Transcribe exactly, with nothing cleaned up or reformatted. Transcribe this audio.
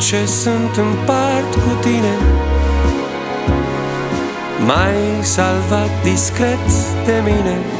ce sunt împart cu tine. M-ai salvat discret de mine.